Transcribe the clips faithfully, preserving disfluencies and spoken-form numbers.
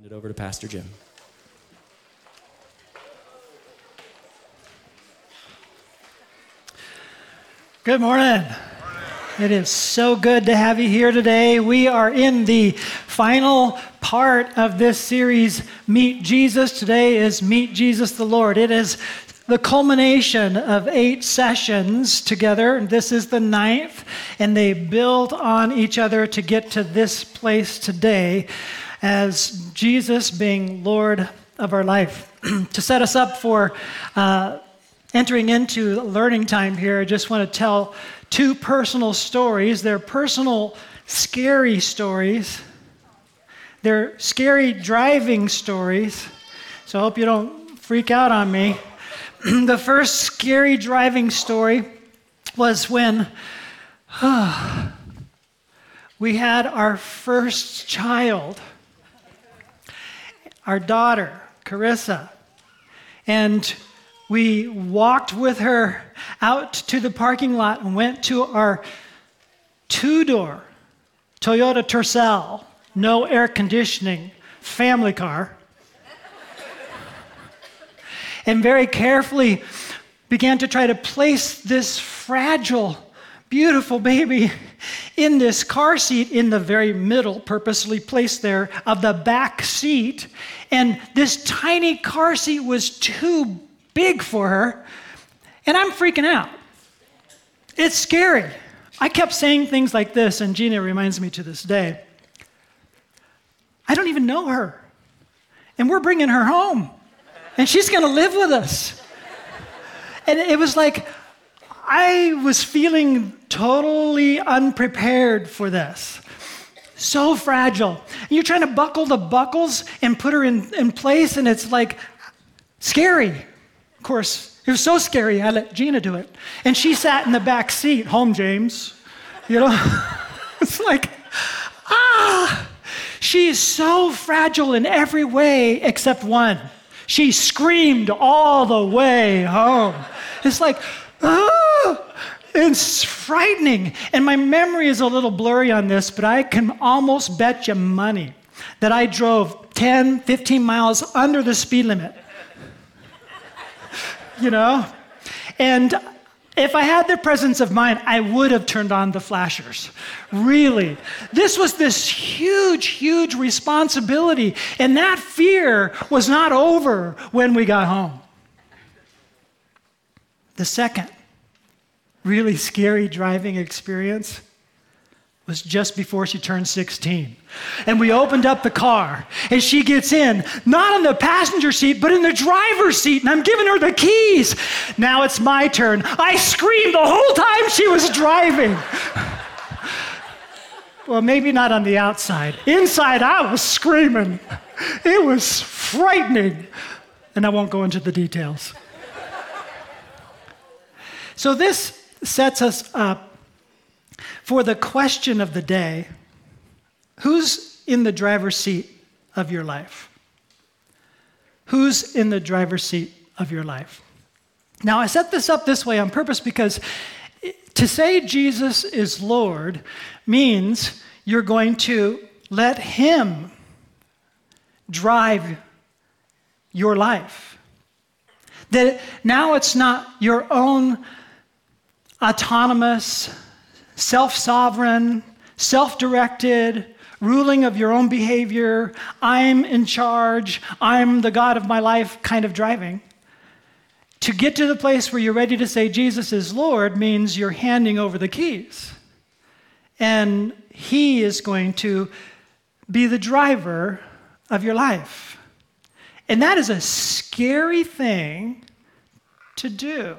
Hand it over to Pastor Jim. Good morning. It is so good to have you here today. We are in the final part of this series, Meet Jesus. Today is Meet Jesus the Lord. It is the culmination of eight sessions together. This is the ninth, and they build on each other to get to this place today as Jesus being Lord of our life. To set us up for uh, entering into learning time here, I just want to tell two personal stories. They're personal, scary stories. They're scary driving stories. So I hope you don't freak out on me. The first scary driving story was when uh, we had our first child, our daughter, Carissa, and we walked with her out to the parking lot and went to our two-door Toyota Tercel, no air conditioning, family car, and very carefully began to try to place this fragile, beautiful baby in this car seat in the very middle, purposely placed there, of the back seat. And this tiny car seat was too big for her, and I'm freaking out. It's scary. I kept saying things like this, and Gina reminds me to this day. I don't even know her, and we're bringing her home, and she's going to live with us. And it was like I was feeling totally unprepared for this. So fragile. And you're trying to buckle the buckles and put her in, in place, and it's like scary. Of course, it was so scary, I let Gina do it. And she sat in the back seat, home, James. You know? It's like, ah! She is so fragile in every way except one. She screamed all the way home. It's like, ah! It's frightening. And my memory is a little blurry on this, but I can almost bet you money that I drove ten, fifteen miles under the speed limit. You know? And if I had the presence of mind, I would have turned on the flashers. Really. This was this huge, huge responsibility. And that fear was not over when we got home. The second really scary driving experience was just before she turned sixteen. And we opened up the car, and she gets in, not on the passenger seat, but in the driver's seat, and I'm giving her the keys. Now it's my turn. I screamed the whole time she was driving. Well, maybe not on the outside. Inside, I was screaming. It was frightening. And I won't go into the details. So this sets us up for the question of the day: who's in the driver's seat of your life? Who's in the driver's seat of your life? Now, I set this up this way on purpose because to say Jesus is Lord means you're going to let Him drive your life. That now it's not your own autonomous, self-sovereign, self-directed, ruling of your own behavior, I'm in charge, I'm the God of my life kind of driving. To get to the place where you're ready to say Jesus is Lord means you're handing over the keys. And He is going to be the driver of your life. And that is a scary thing to do.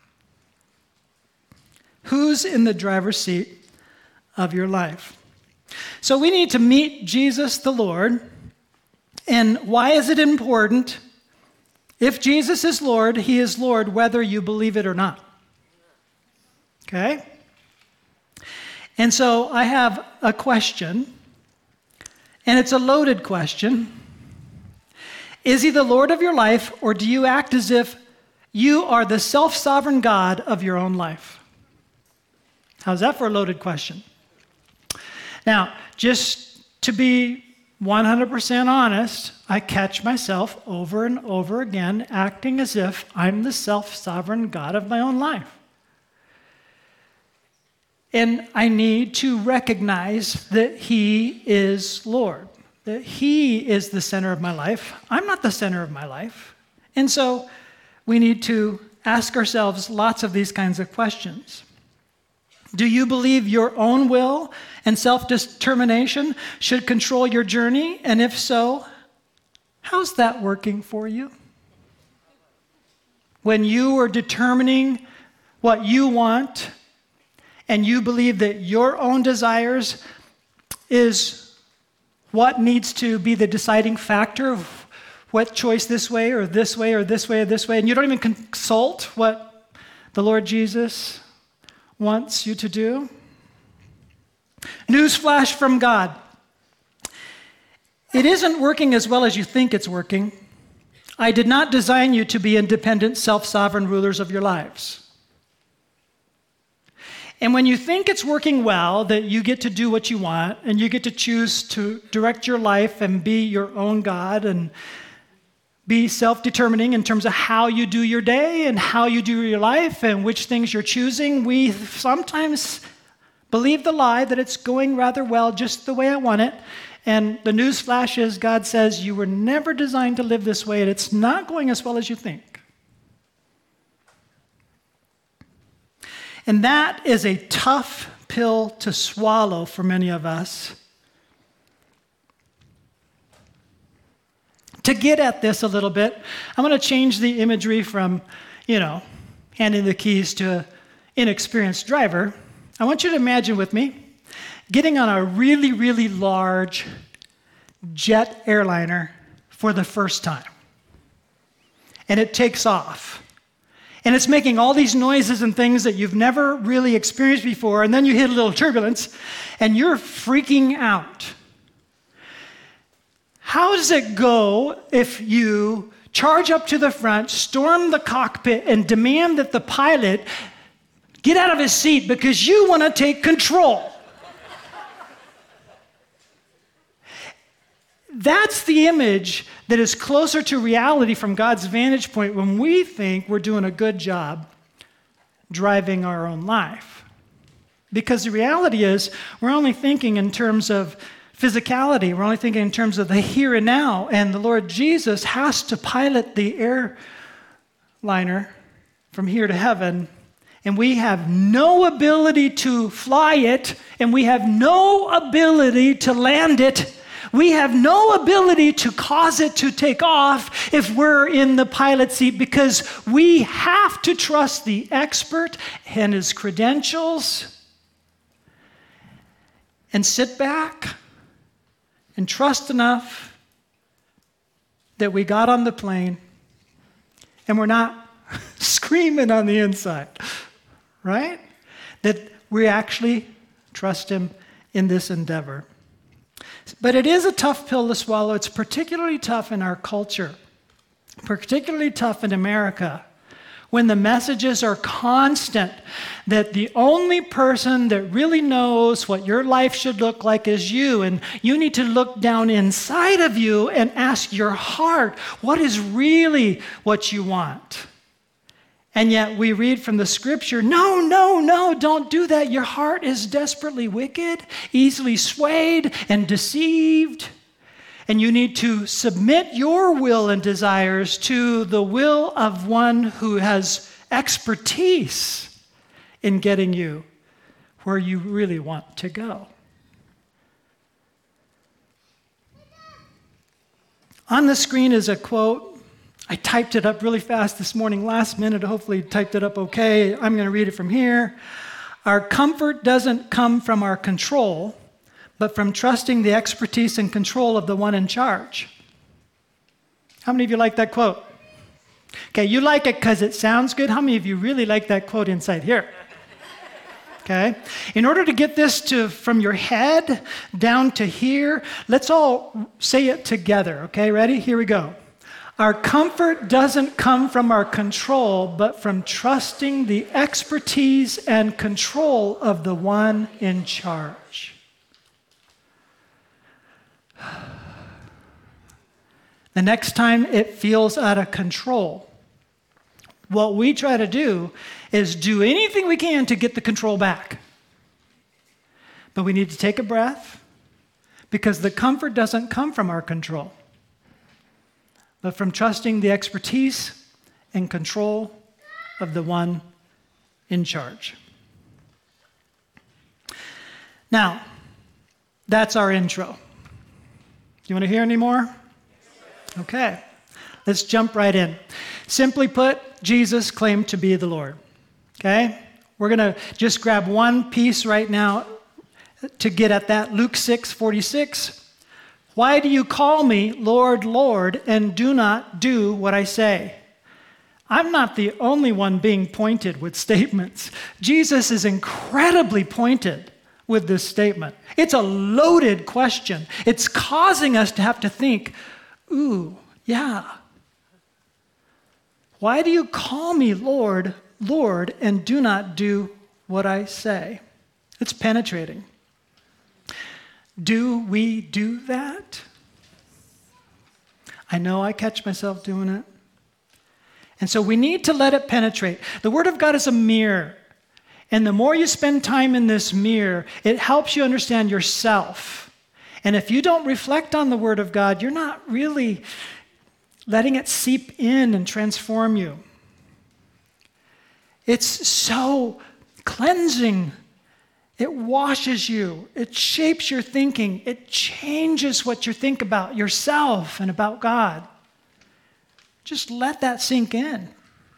Who's in the driver's seat of your life? So we need to meet Jesus the Lord. And why is it important? If Jesus is Lord, He is Lord whether you believe it or not. Okay? And so I have a question, and it's a loaded question. Is He the Lord of your life, or do you act as if you are the self-sovereign God of your own life? How's that for a loaded question? Now, just to be one hundred percent honest, I catch myself over and over again acting as if I'm the self-sovereign God of my own life. And I need to recognize that He is Lord, that He is the center of my life. I'm not the center of my life. And so we need to ask ourselves lots of these kinds of questions. Do you believe your own will and self-determination should control your journey? And if so, how's that working for you? When you are determining what you want and you believe that your own desires is what needs to be the deciding factor of what choice this way or this way or this way or this way, and you don't even consult what the Lord Jesus wants you to do? Newsflash from God. It isn't working as well as you think it's working. I did not design you to be independent, self-sovereign rulers of your lives. And when you think it's working well, that you get to do what you want, and you get to choose to direct your life and be your own God, and be self-determining in terms of how you do your day and how you do your life and which things you're choosing, we sometimes believe the lie that it's going rather well just the way I want it. And the news flash is God says you were never designed to live this way, and it's not going as well as you think. And that is a tough pill to swallow for many of us. To get at this a little bit, I'm going to change the imagery from, you know, handing the keys to an inexperienced driver. I want you to imagine with me getting on a really, really large jet airliner for the first time. And it takes off. And it's making all these noises and things that you've never really experienced before, and then you hit a little turbulence, and you're freaking out. How does it go if you charge up to the front, storm the cockpit, and demand that the pilot get out of his seat because you want to take control? That's the image that is closer to reality from God's vantage point when we think we're doing a good job driving our own life. Because the reality is, we're only thinking in terms of physicality. We're only thinking in terms of the here and now. And the Lord Jesus has to pilot the airliner from here to heaven. And we have no ability to fly it. And we have no ability to land it. We have no ability to cause it to take off if we're in the pilot seat, because we have to trust the expert and his credentials and sit back and trust enough that we got on the plane and we're not screaming on the inside, right? That we actually trust him in this endeavor. But it is a tough pill to swallow. It's particularly tough in our culture, particularly tough in America, when the messages are constant that the only person that really knows what your life should look like is you, and you need to look down inside of you and ask your heart, what is really what you want? And yet we read from the scripture, no, no, no, don't do that. Your heart is desperately wicked, easily swayed and deceived. And you need to submit your will and desires to the will of one who has expertise in getting you where you really want to go. On the screen is a quote. I typed it up really fast this morning, last minute. Hopefully typed it up okay. I'm going to read it from here. Our comfort doesn't come from our control, but from trusting the expertise and control of the one in charge. How many of you like that quote? Okay, you like it because it sounds good. How many of you really like that quote inside here? Okay? In order to get this to from your head down to here, let's all say it together. Okay, ready? Here we go. Our comfort doesn't come from our control, but from trusting the expertise and control of the one in charge. The next time it feels out of control, what we try to do is do anything we can to get the control back. But we need to take a breath, because the comfort doesn't come from our control, but from trusting the expertise and control of the one in charge. Now, that's our intro. You want to hear any more? Okay, let's jump right in. Simply put, Jesus claimed to be the Lord. Okay? We're going to just grab one piece right now to get at that. Luke six forty-six. Why do you call me Lord, Lord, and do not do what I say? I'm not the only one being pointed with statements. Jesus is incredibly pointed with this statement. It's a loaded question. It's causing us to have to think, ooh, yeah. Why do you call me Lord, Lord, and do not do what I say? It's penetrating. Do we do that? I know I catch myself doing it. And so we need to let it penetrate. The Word of God is a mirror. And the more you spend time in this mirror, it helps you understand yourself. And if you don't reflect on the Word of God, you're not really letting it seep in and transform you. It's so cleansing. It washes you. It shapes your thinking. It changes what you think about yourself and about God. Just let that sink in.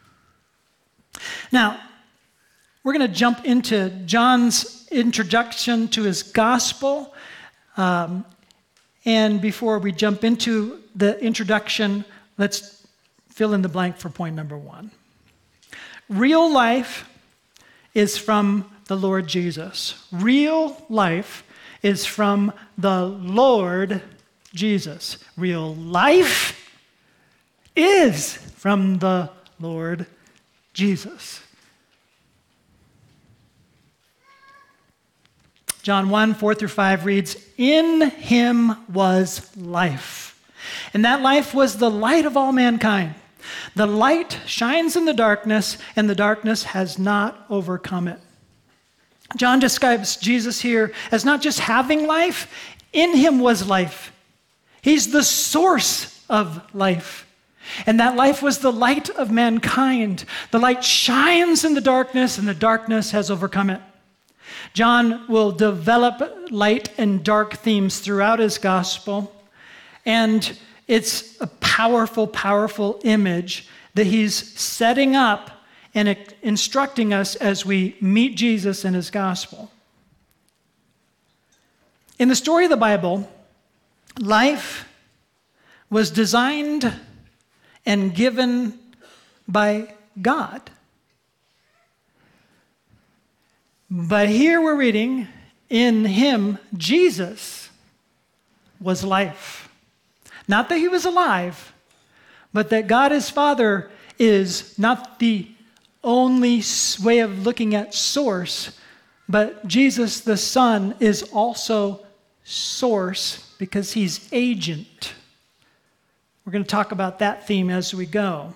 Now, we're going to jump into John's introduction to his gospel. Um, and before we jump into the introduction, let's fill in the blank for point number one. Real life is from the Lord Jesus. Real life is from the Lord Jesus. Real life is from the Lord Jesus. John one, four through five reads, in him was life, and that life was the light of all mankind. The light shines in the darkness, and the darkness has not overcome it. John describes Jesus here as not just having life, in him was life. He's the source of life. And that life was the light of mankind. The light shines in the darkness, and the darkness has overcome it. John will develop light and dark themes throughout his gospel. And it's a powerful, powerful image that he's setting up and instructing us as we meet Jesus in his gospel. In the story of the Bible, life was designed and given by God. But here we're reading, in him, Jesus, was life. Not that he was alive, but that God his Father is not the only way of looking at source, but Jesus the Son is also source because he's agent. We're going to talk about that theme as we go.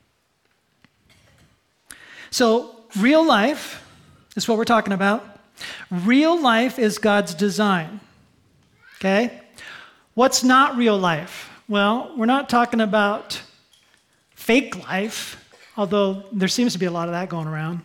So, real life is what we're talking about. Real life is God's design. Okay? What's not real life? Well, we're not talking about fake life, although there seems to be a lot of that going around.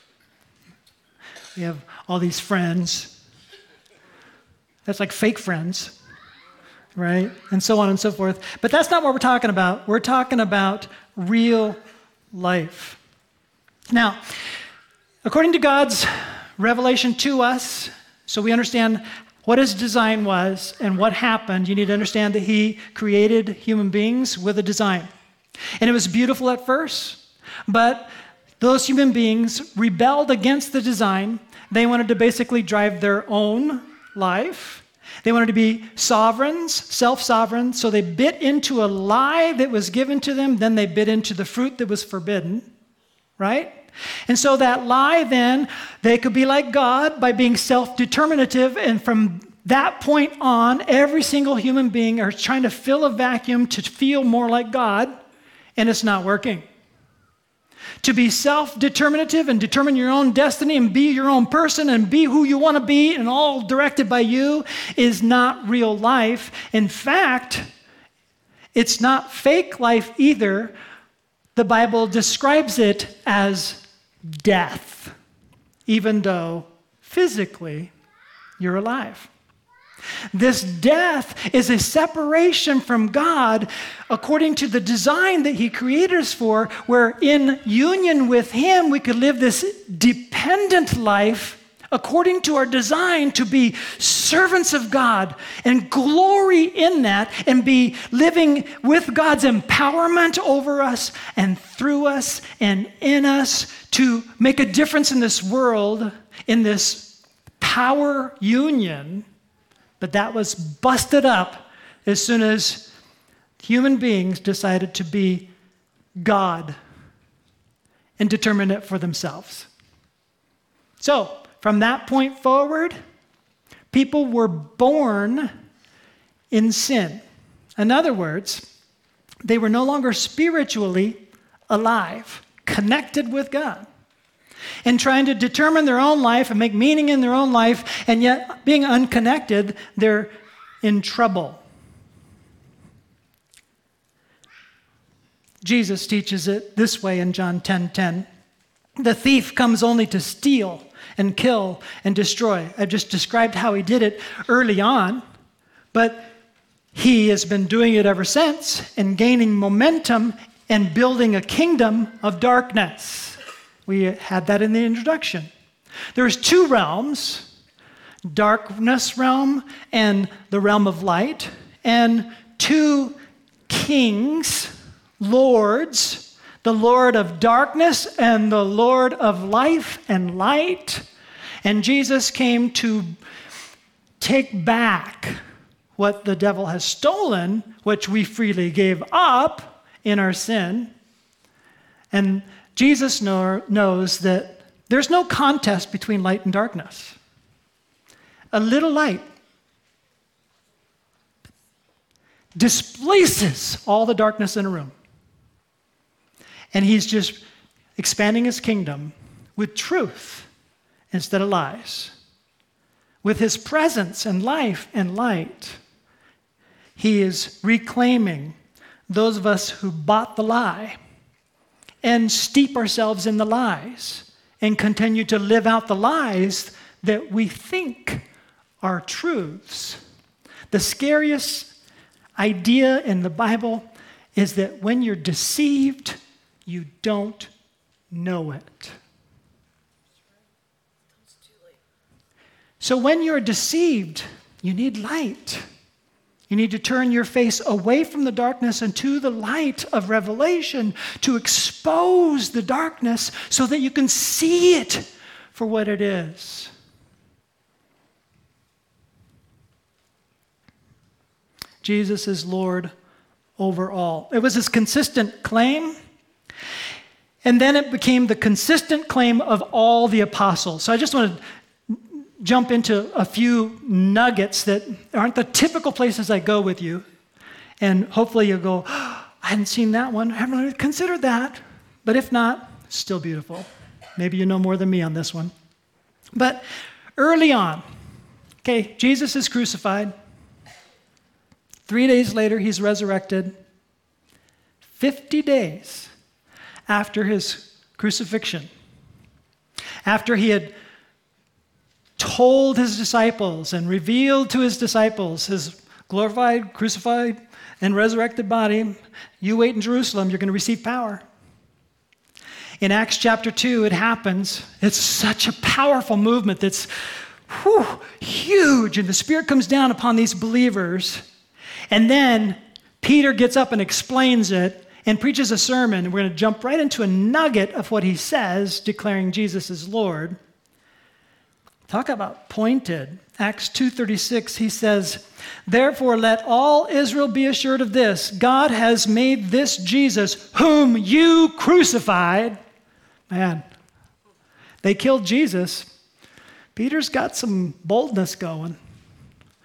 We have all these friends. That's like fake friends, right? And so on and so forth. But that's not what we're talking about. We're talking about real life. Now, according to God's revelation to us, so we understand what his design was and what happened, you need to understand that he created human beings with a design. And it was beautiful at first, but those human beings rebelled against the design. They wanted to basically drive their own life. They wanted to be sovereigns, self-sovereign, so they bit into a lie that was given to them, then they bit into the fruit that was forbidden, right? And so that lie then, they could be like God by being self-determinative, and from that point on, every single human being are trying to fill a vacuum to feel more like God, and it's not working. To be self-determinative and determine your own destiny and be your own person and be who you want to be and all directed by you is not real life. In fact, it's not fake life either. The Bible describes it as death, even though physically you're alive. This death is a separation from God according to the design that He created us for, where in union with Him we could live this dependent life according to our design to be servants of God and glory in that and be living with God's empowerment over us and through us and in us to make a difference in this world, in this power union. But that was busted up as soon as human beings decided to be God and determine it for themselves. So, from that point forward, people were born in sin. In other words, they were no longer spiritually alive, connected with God, and trying to determine their own life and make meaning in their own life, and yet being unconnected, they're in trouble. Jesus teaches it this way in John ten ten. The thief comes only to steal and kill and destroy. I've just described how he did it early on, but he has been doing it ever since and gaining momentum and building a kingdom of darkness. We had that in the introduction. There's two realms, darkness realm and the realm of light, and two kings, lords, the Lord of darkness and the Lord of life and light. And Jesus came to take back what the devil has stolen, which we freely gave up in our sin. And Jesus know, knows that there's no contest between light and darkness. A little light displaces all the darkness in a room. And he's just expanding his kingdom with truth instead of lies. With his presence and life and light, he is reclaiming those of us who bought the lie and steep ourselves in the lies and continue to live out the lies that we think are truths. The scariest idea in the Bible is that when you're deceived, you don't know it. So when you're deceived, you need light. You need to turn your face away from the darkness and to the light of revelation to expose the darkness so that you can see it for what it is. Jesus is Lord over all. It was his consistent claim. And then it became the consistent claim of all the apostles. So I just want to jump into a few nuggets that aren't the typical places I go with you. And hopefully you'll go, oh, I hadn't seen that one. I haven't really considered that. But if not, still beautiful. Maybe you know more than me on this one. But early on, okay, Jesus is crucified. Three days later, he's resurrected. Fifty days after his crucifixion, after he had told his disciples and revealed to his disciples his glorified, crucified, and resurrected body, you wait in Jerusalem, you're going to receive power. In Acts chapter two, it happens. It's such a powerful movement that's whew, huge, and the Spirit comes down upon these believers. And then Peter gets up and explains it and preaches a sermon, and we're going to jump right into a nugget of what he says, declaring Jesus as Lord. Talk about pointed. Acts two thirty-six, he says, therefore let all Israel be assured of this, God has made this Jesus, whom you crucified. Man, they killed Jesus. Peter's got some boldness going.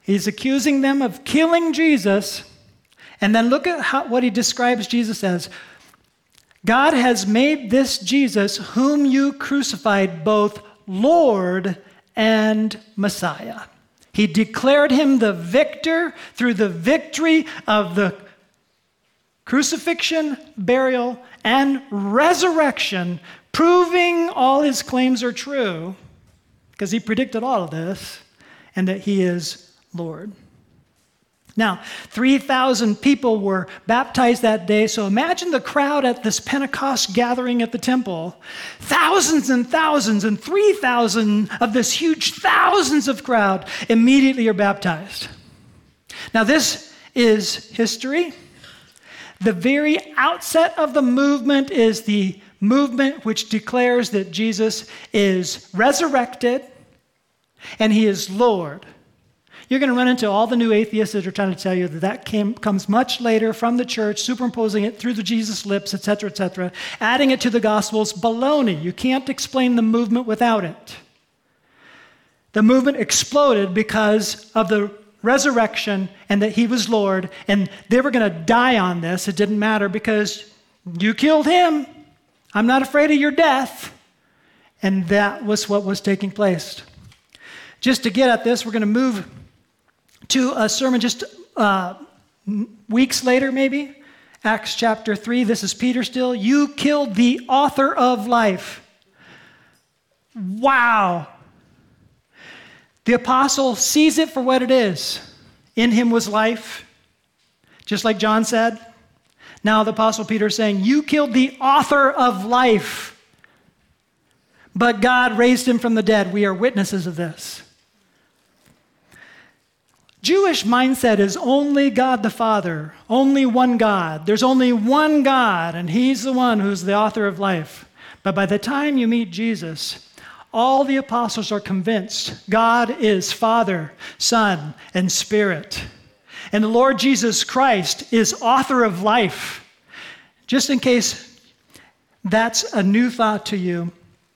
He's accusing them of killing Jesus. And then look at how, what he describes Jesus as. God has made this Jesus, whom you crucified, both Lord and Messiah. He declared him the victor through the victory of the crucifixion, burial, and resurrection, proving all his claims are true, because he predicted all of this, and that he is Lord. Now, three thousand people were baptized that day, so imagine the crowd at this Pentecost gathering at the temple. Thousands and thousands and three thousand of this huge thousands of crowd immediately are baptized. Now, this is history. The very outset of the movement is the movement which declares that Jesus is resurrected and he is Lord. You're going to run into all the new atheists that are trying to tell you that that came, comes much later from the church, superimposing it through the Jesus lips, et cetera, et cetera, adding it to the Gospels. Baloney. You can't explain the movement without it. The movement exploded because of the resurrection and that he was Lord, and they were going to die on this. It didn't matter because you killed him. I'm not afraid of your death. And that was what was taking place. Just to get at this, we're going to move to a sermon just uh, weeks later, maybe. Acts chapter three, this is Peter still. You killed the author of life. Wow. The apostle sees it for what it is. In him was life, just like John said. Now the apostle Peter is saying, you killed the author of life, but God raised him from the dead. We are witnesses of this. Jewish mindset is only God the Father, only one God. There's only one God, and he's the one who's the author of life. But by the time you meet Jesus, all the apostles are convinced God is Father, Son, and Spirit. And the Lord Jesus Christ is author of life. Just in case that's a new thought to you,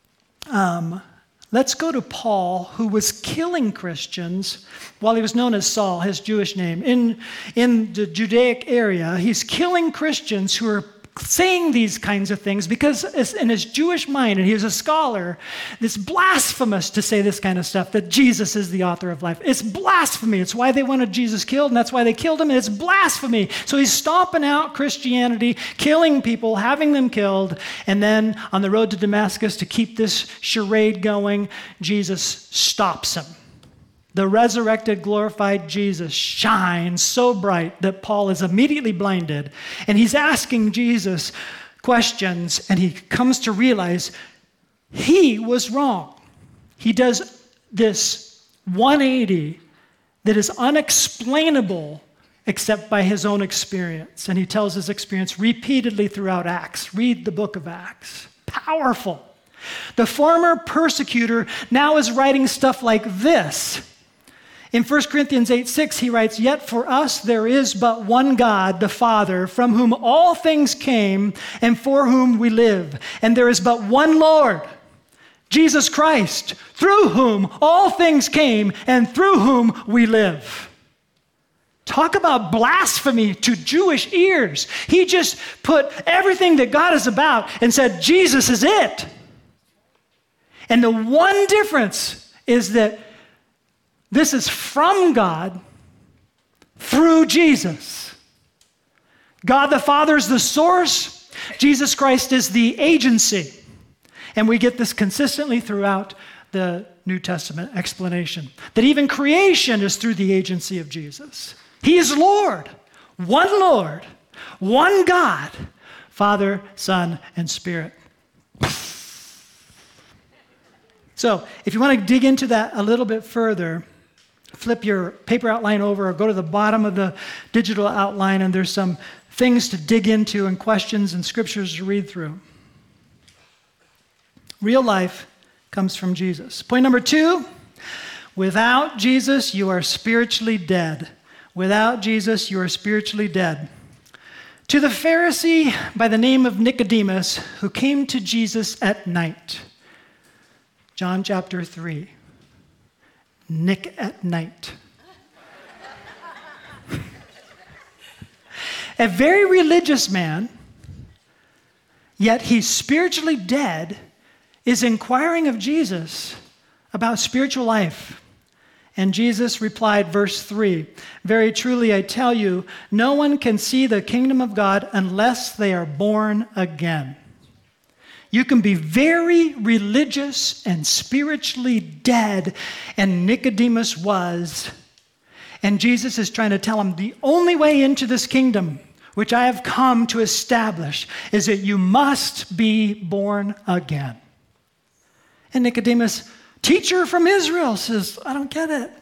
um, let's go to Paul, who was killing Christians while he was known as Saul, his Jewish name. In, in the Judaic area, he's killing Christians who are saying these kinds of things because in his Jewish mind, and he was a scholar, it's blasphemous to say this kind of stuff, that Jesus is the author of life. It's blasphemy. It's why they wanted Jesus killed, and that's why they killed him, and it's blasphemy. So he's stomping out Christianity, killing people, having them killed, and then on the road to Damascus to keep this charade going, Jesus stops him. The resurrected, glorified Jesus shines so bright that Paul is immediately blinded. And he's asking Jesus questions, and he comes to realize he was wrong. He does this one eighty that is unexplainable except by his own experience. And he tells his experience repeatedly throughout Acts. Read the book of Acts. Powerful. The former persecutor now is writing stuff like this. In First Corinthians eight six, he writes, yet for us there is but one God, the Father, from whom all things came and for whom we live. And there is but one Lord, Jesus Christ, through whom all things came and through whom we live. Talk about blasphemy to Jewish ears. He just put everything that God is about and said, Jesus is it. And the one difference is that this is from God through Jesus. God the Father is the source. Jesus Christ is the agency. And we get this consistently throughout the New Testament explanation, that even creation is through the agency of Jesus. He is Lord, one Lord, one God, Father, Son, and Spirit. So if you want to dig into that a little bit further, flip your paper outline over or go to the bottom of the digital outline, and there's some things to dig into and questions and scriptures to read through. Real life comes from Jesus. Point number two, without Jesus, you are spiritually dead. Without Jesus, you are spiritually dead. To the Pharisee by the name of Nicodemus, who came to Jesus at night. John chapter three. Nick at night. A very religious man, yet he's spiritually dead, is inquiring of Jesus about spiritual life. And Jesus replied, verse three, "Very truly I tell you, no one can see the kingdom of God unless they are born again." You can be very religious and spiritually dead, and Nicodemus was. And Jesus is trying to tell him the only way into this kingdom, which I have come to establish, is that you must be born again. And Nicodemus, teacher from Israel, says, I don't get it.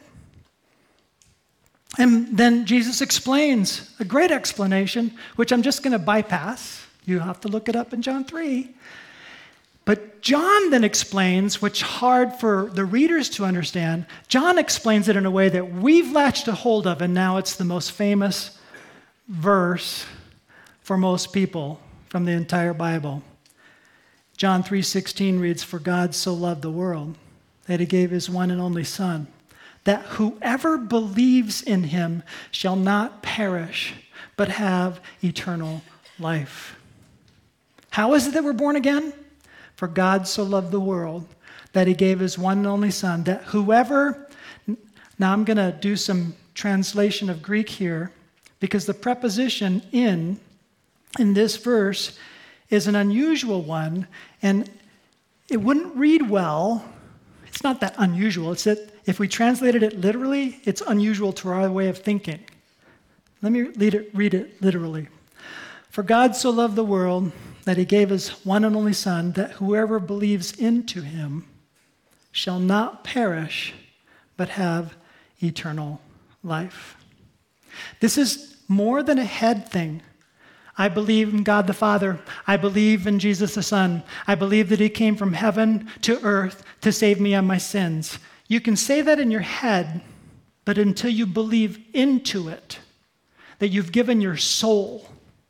And then Jesus explains, a great explanation, which I'm just going to bypass. You have to look it up in John three. But John then explains, which is hard for the readers to understand. John explains it in a way that we've latched a hold of, and now it's the most famous verse for most people from the entire Bible. John three sixteen reads, "For God so loved the world that he gave his one and only Son, that whoever believes in him shall not perish, but have eternal life." How is it that we're born again? For God so loved the world that he gave his one and only Son, that whoever, now I'm going to do some translation of Greek here, because the preposition in, in this verse is an unusual one, and it wouldn't read well. It's not that unusual. It's that if we translated it literally, it's unusual to our way of thinking. Let me read it, read it literally. For God so loved the world that he gave his one and only Son, that whoever believes into him shall not perish, but have eternal life. This is more than a head thing. I believe in God the Father. I believe in Jesus the Son. I believe that he came from heaven to earth to save me of my sins. You can say that in your head, but until you believe into it, that you've given your soul,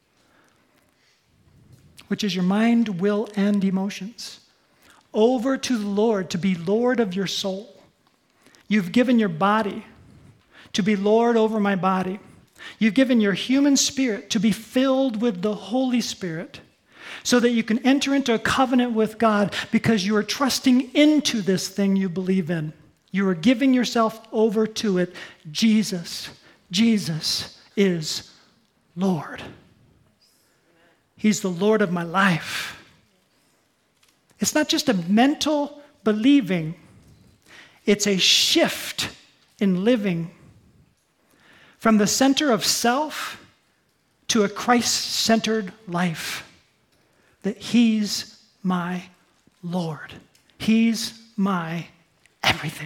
which is your mind, will, and emotions, over to the Lord to be Lord of your soul. You've given your body to be Lord over my body. You've given your human spirit to be filled with the Holy Spirit so that you can enter into a covenant with God because you are trusting into this thing you believe in. You are giving yourself over to it. Jesus, Jesus is Lord. He's the Lord of my life. It's not just a mental believing. It's a shift in living from the center of self to a Christ-centered life. That he's my Lord. He's my everything.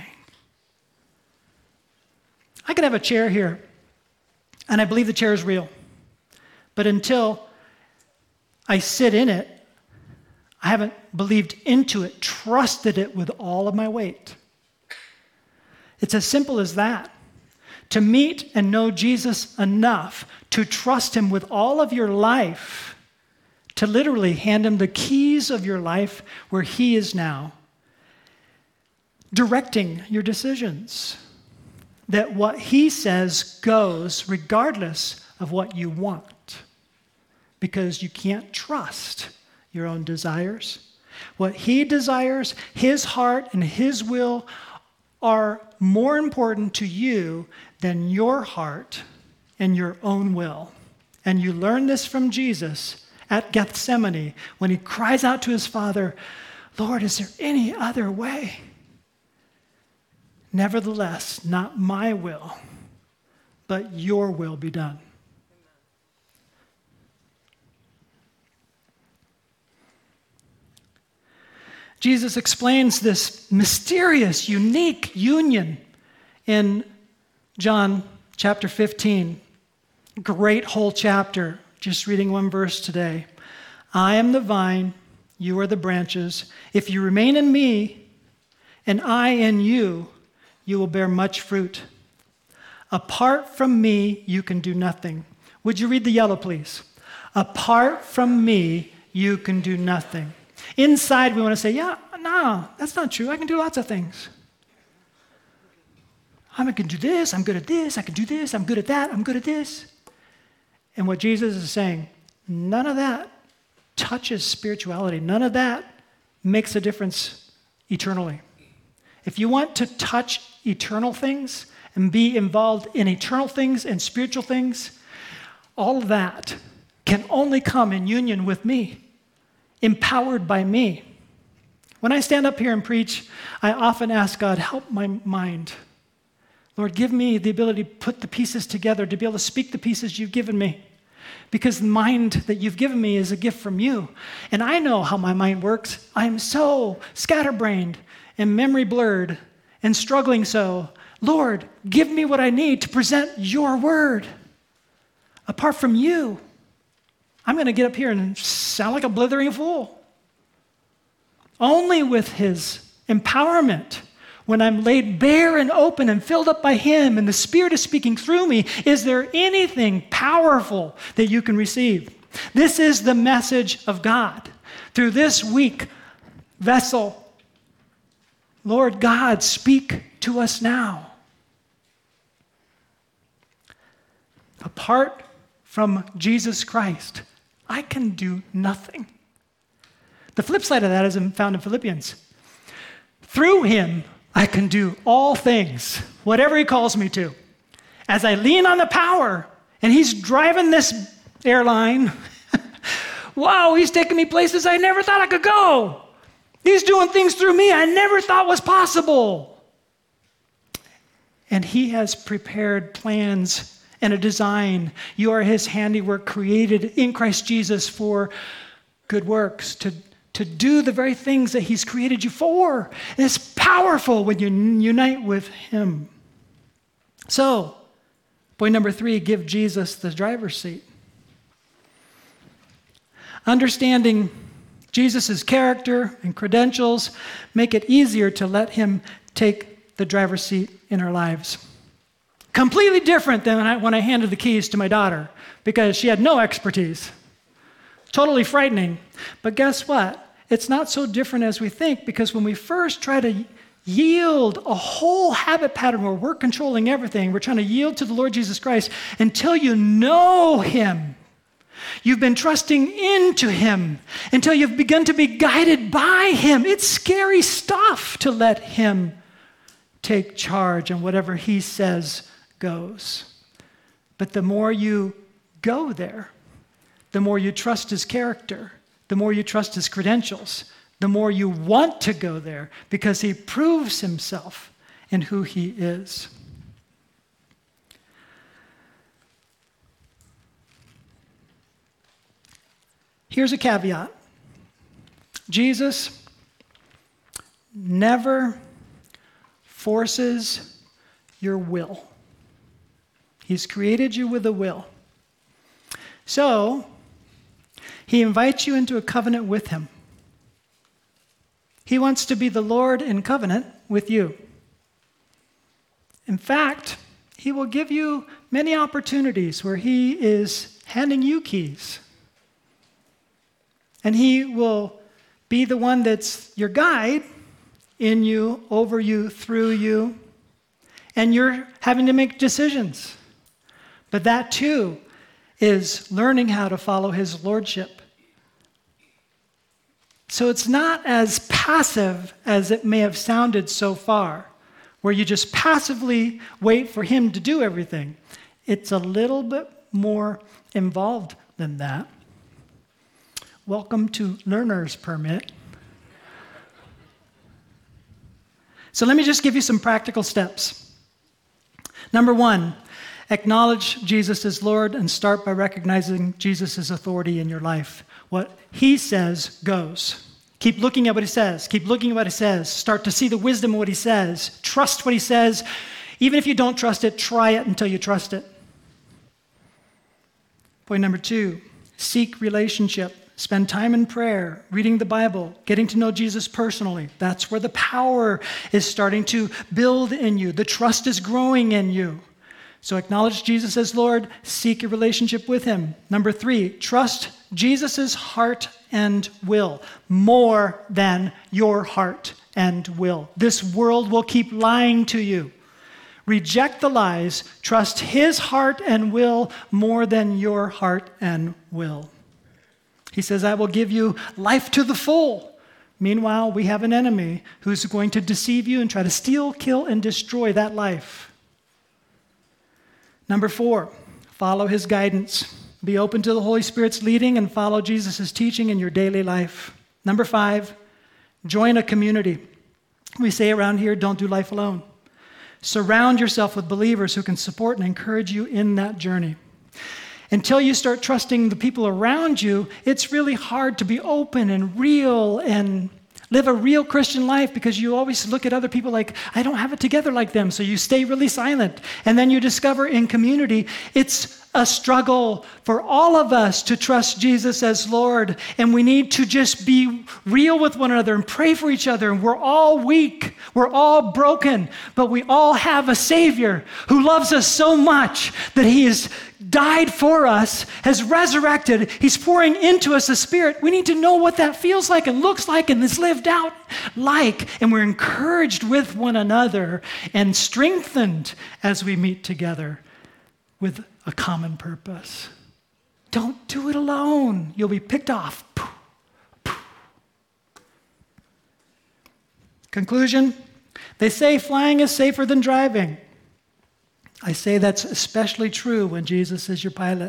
I could have a chair here, and I believe the chair is real. But until I sit in it, I haven't believed into it, trusted it with all of my weight. It's as simple as that. To meet and know Jesus enough to trust him with all of your life, to literally hand him the keys of your life where he is now, directing your decisions. That what he says goes regardless of what you want. Because you can't trust your own desires. What he desires, his heart and his will are more important to you than your heart and your own will. And you learn this from Jesus at Gethsemane when he cries out to his Father, Lord, is there any other way? Nevertheless, not my will, but your will be done. Jesus explains this mysterious, unique union in John chapter fifteen. Great whole chapter, just reading one verse today. I am the vine, you are the branches. If you remain in me, and I in you, you will bear much fruit. Apart from me, you can do nothing. Would you read the yellow, please? Apart from me, you can do nothing. Inside, we want to say, yeah, no, that's not true. I can do lots of things. I can do this. I'm good at this. I can do this. I'm good at that. I'm good at this. And what Jesus is saying, none of that touches spirituality. None of that makes a difference eternally. If you want to touch eternal things and be involved in eternal things and spiritual things, all of that can only come in union with me, empowered by me. When I stand up here and preach, I often ask God, help my mind. Lord, give me the ability to put the pieces together, to be able to speak the pieces you've given me. Because the mind that you've given me is a gift from you. And I know how my mind works. I'm so scatterbrained and memory blurred and struggling so. Lord, give me what I need to present your word. Apart from you, I'm going to get up here and sound like a blithering fool. Only with his empowerment, when I'm laid bare and open and filled up by him and the Spirit is speaking through me, is there anything powerful that you can receive? This is the message of God. Through this weak vessel, Lord God, speak to us now. Apart from Jesus Christ, I can do nothing. The flip side of that is found in Philippians. Through him, I can do all things, whatever he calls me to. As I lean on the power, and he's driving this airline. Wow, he's taking me places I never thought I could go. He's doing things through me I never thought was possible. And he has prepared plans and a design. You are his handiwork, created in Christ Jesus for good works, to to do the very things that he's created you for. And it's powerful when you unite with him. So, point number three, give Jesus the driver's seat. Understanding Jesus' character and credentials make it easier to let him take the driver's seat in our lives. Completely different than when I, when I handed the keys to my daughter, because she had no expertise. Totally frightening. But guess what? It's not so different as we think, because when we first try to yield a whole habit pattern where we're controlling everything, we're trying to yield to the Lord Jesus Christ until you know him. You've been trusting into him until you've begun to be guided by him. It's scary stuff to let him take charge, and whatever he says goes. But the more you go there, the more you trust his character, the more you trust his credentials, the more you want to go there, because he proves himself in who he is. Here's a caveat. Jesus never forces your will. He's created you with a will. So, he invites you into a covenant with him. He wants to be the Lord in covenant with you. In fact, he will give you many opportunities where he is handing you keys. And he will be the one that's your guide, in you, over you, through you. And you're having to make decisions. But that too is learning how to follow his lordship. So it's not as passive as it may have sounded so far, where you just passively wait for him to do everything. It's a little bit more involved than that. Welcome to learner's permit. So let me just give you some practical steps. Number one, acknowledge Jesus as Lord and start by recognizing Jesus' authority in your life. What he says goes. Keep looking at what he says. Keep looking at what he says. Start to see the wisdom of what he says. Trust what he says. Even if you don't trust it, try it until you trust it. Point number two, seek relationship. Spend time in prayer, reading the Bible, getting to know Jesus personally. That's where the power is starting to build in you. The trust is growing in you. So acknowledge Jesus as Lord, seek a relationship with him. Number three, trust Jesus' heart and will more than your heart and will. This world will keep lying to you. Reject the lies. Trust his heart and will more than your heart and will. He says, I will give you life to the full. Meanwhile, we have an enemy who's going to deceive you and try to steal, kill, and destroy that life. Number four, follow his guidance. Be open to the Holy Spirit's leading and follow Jesus' teaching in your daily life. Number five, join a community. We say around here, don't do life alone. Surround yourself with believers who can support and encourage you in that journey. Until you start trusting the people around you, it's really hard to be open and real and live a real Christian life because you always look at other people like, I don't have it together like them, so you stay really silent. And then you discover in community, it's a struggle for all of us to trust Jesus as Lord, and we need to just be real with one another and pray for each other. And we're all weak, we're all broken, but we all have a Savior who loves us so much that he has died for us, has resurrected, he's pouring into us a Spirit. We need to know what that feels like and looks like and is lived out like, and we're encouraged with one another and strengthened as we meet together with a common purpose. Don't do it alone. You'll be picked off. Conclusion, they say flying is safer than driving. I say that's especially true when Jesus is your pilot.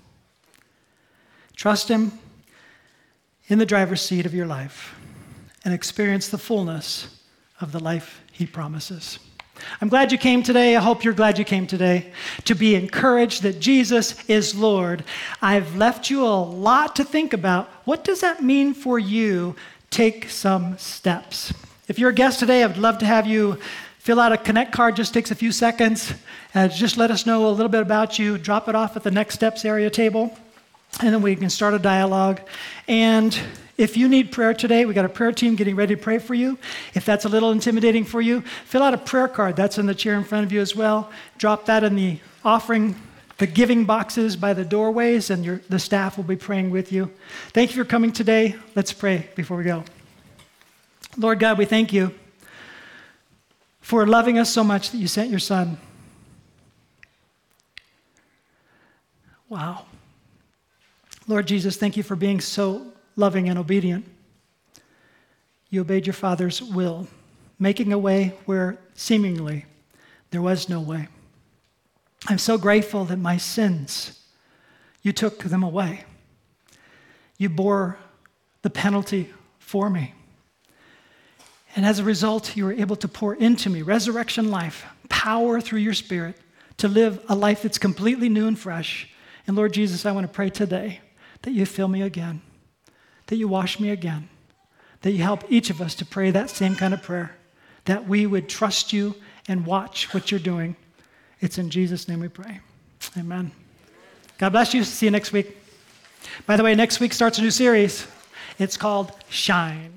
Trust him in the driver's seat of your life and experience the fullness of the life he promises. I'm glad you came today. I hope you're glad you came today to be encouraged that Jesus is Lord. I've left you a lot to think about. What does that mean for you? Take some steps. If you're a guest today, I would love to have you fill out a Connect card. Just takes a few seconds. Uh, just let us know a little bit about you. Drop it off at the Next Steps area table, and then we can start a dialogue. And if you need prayer today, we got a prayer team getting ready to pray for you. If that's a little intimidating for you, fill out a prayer card. That's in the chair in front of you as well. Drop that in the offering, the giving boxes by the doorways, and your, the staff will be praying with you. Thank you for coming today. Let's pray before we go. Lord God, we thank you for loving us so much that you sent your Son. Wow. Lord Jesus, thank you for being so loving and obedient. You obeyed your Father's will, making a way where seemingly there was no way. I'm so grateful that my sins, you took them away. You bore the penalty for me. And as a result, you were able to pour into me resurrection life, power through your Spirit to live a life that's completely new and fresh. And Lord Jesus, I want to pray today that you fill me again, that you wash me again, that you help each of us to pray that same kind of prayer, that we would trust you and watch what you're doing. It's in Jesus' name we pray. Amen. God bless you. See you next week. By the way, next week starts a new series. It's called Shine.